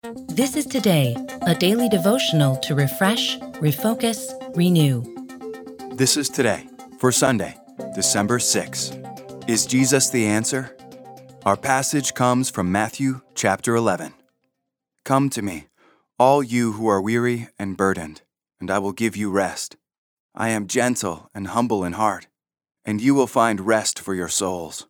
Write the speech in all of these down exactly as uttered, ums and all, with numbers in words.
This is Today, a daily devotional to refresh, refocus, renew. This is Today for Sunday, December sixth. Is Jesus the answer? Our passage comes from Matthew chapter eleven. Come to me, all you who are weary and burdened, and I will give you rest. I am gentle and humble in heart, and you will find rest for your souls.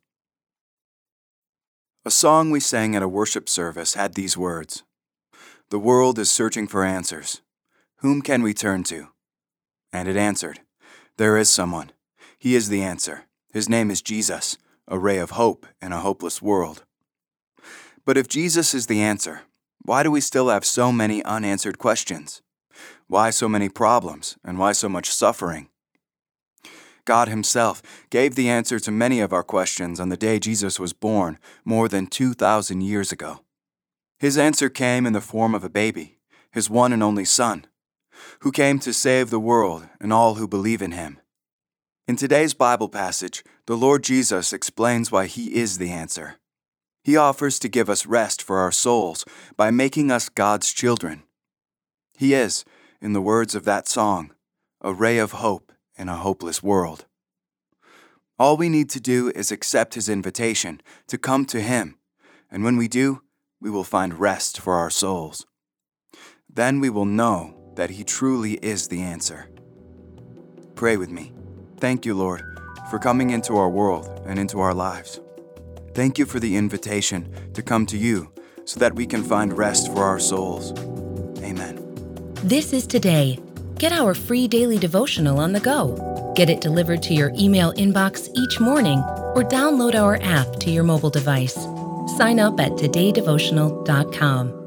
A song we sang at a worship service had these words: The world is searching for answers. Whom can we turn to? And it answered, There is someone. He is the answer. His name is Jesus, a ray of hope in a hopeless world. But if Jesus is the answer, why do we still have so many unanswered questions? Why so many problems, and why so much suffering? God Himself gave the answer to many of our questions on the day Jesus was born more than two thousand years ago. His answer came in the form of a baby, His one and only Son, who came to save the world and all who believe in Him. In today's Bible passage, the Lord Jesus explains why He is the answer. He offers to give us rest for our souls by making us God's children. He is, in the words of that song, a ray of hope in a hopeless world. All we need to do is accept His invitation to come to Him, and when we do, we will find rest for our souls. Then we will know that He truly is the answer. Pray with me. Thank you, Lord, for coming into our world and into our lives. Thank you for the invitation to come to you so that we can find rest for our souls. Amen. This is Today. Get our free daily devotional on the go. Get it delivered to your email inbox each morning or download our app to your mobile device. Sign up at today devotional dot com.